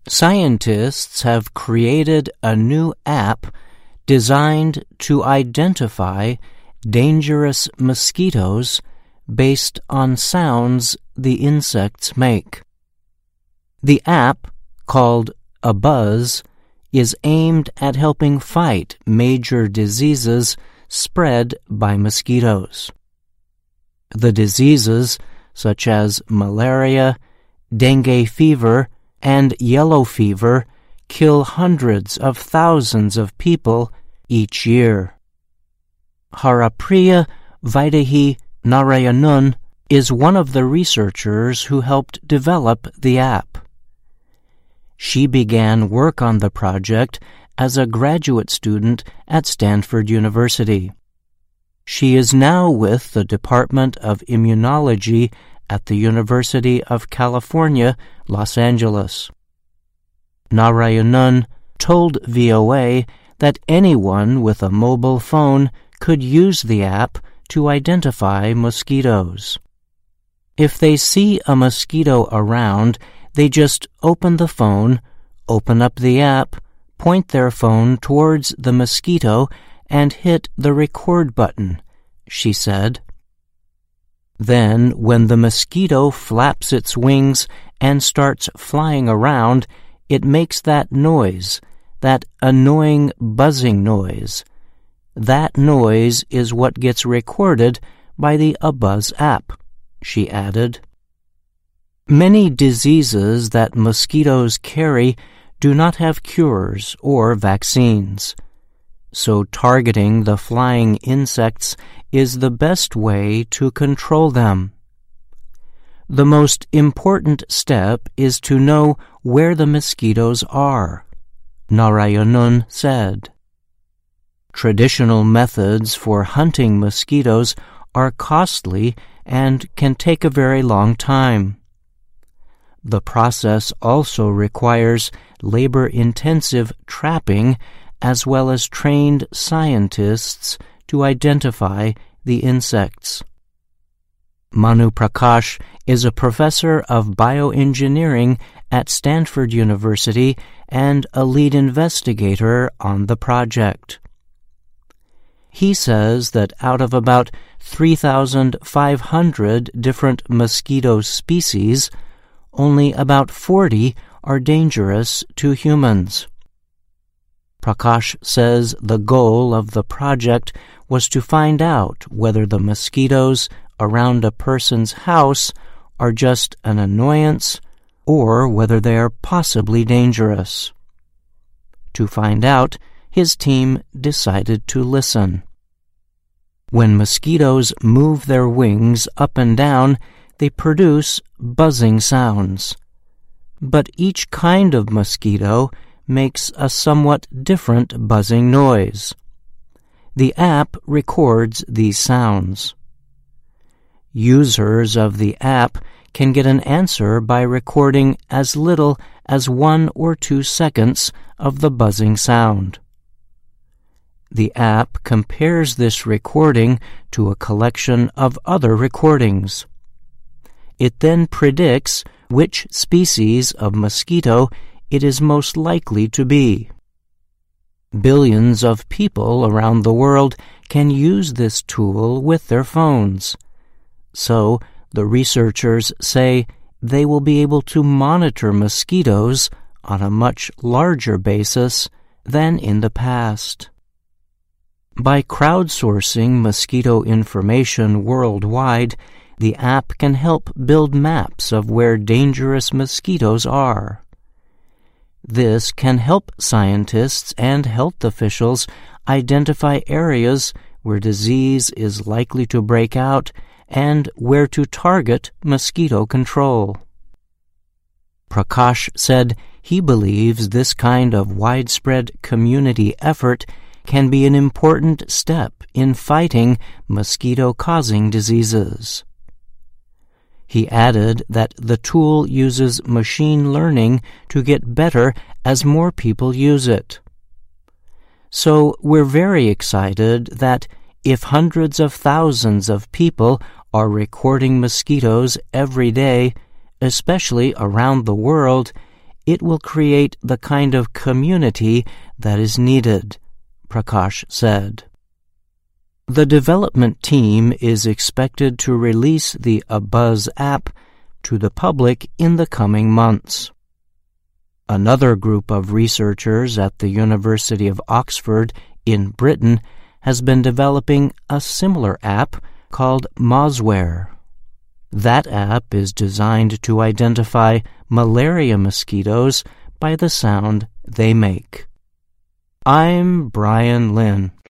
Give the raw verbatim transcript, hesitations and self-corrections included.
Scientists have created a new app designed to identify dangerous mosquitoes based on sounds the insects make. The app, called ABuzz, is aimed at helping fight major diseases spread by mosquitoes. The diseases, such as malaria, dengue fever, and yellow fever, kill hundreds of thousands of people each year. Harapriya Vaidehi Narayanun is one of the researchers who helped develop the app. She began work on the project as a graduate student at Stanford University. She is now with the Department of Immunology at the University of California, Los Angeles. Narayanun told V O A that anyone with a mobile phone could use the app to identify mosquitoes. If they see a mosquito around, they just open the phone, open up the app, point their phone towards the mosquito, and hit the record button, she said. Then, when the mosquito flaps its wings and starts flying around, it makes that noise, that annoying buzzing noise. That noise is what gets recorded by the ABuzz app, she added. Many diseases that mosquitoes carry do not have cures or vaccines, so targeting the flying insects is the best way to control them. The most important step is to know where the mosquitoes are, Narayanun said. Traditional methods for hunting mosquitoes are costly and can take a very long time. The process also requires labor-intensive trapping as well as trained scientists to identify the insects. Manu Prakash is a professor of bioengineering at Stanford University and a lead investigator on the project. He says that out of about three thousand five hundred different mosquito species, only about forty are dangerous to humans. Prakash says the goal of the project was to find out whether the mosquitoes around a person's house are just an annoyance or whether they are possibly dangerous. To find out, his team decided to listen. When mosquitoes move their wings up and down, they produce buzzing sounds. But each kind of mosquito makes a somewhat different buzzing noise. The app records these sounds. Users of the app can get an answer by recording as little as one or two seconds of the buzzing sound. The app compares this recording to a collection of other recordings. It then predicts which species of mosquito it is most likely to be. Billions of people around the world can use this tool with their phones. So, the researchers say they will be able to monitor mosquitoes on a much larger basis than in the past. By crowdsourcing mosquito information worldwide, the app can help build maps of where dangerous mosquitoes are. This can help scientists and health officials identify areas where disease is likely to break out and where to target mosquito control. Prakash said he believes this kind of widespread community effort can be an important step in fighting mosquito-causing diseases. He added that the tool uses machine learning to get better as more people use it. So we're very excited that if hundreds of thousands of people are recording mosquitoes every day, especially around the world, it will create the kind of community that is needed, Prakash said. The development team is expected to release the ABuzz app to the public in the coming months. Another group of researchers at the University of Oxford in Britain has been developing a similar app called Mozware. That app is designed to identify malaria mosquitoes by the sound they make. I'm Brian Lynn.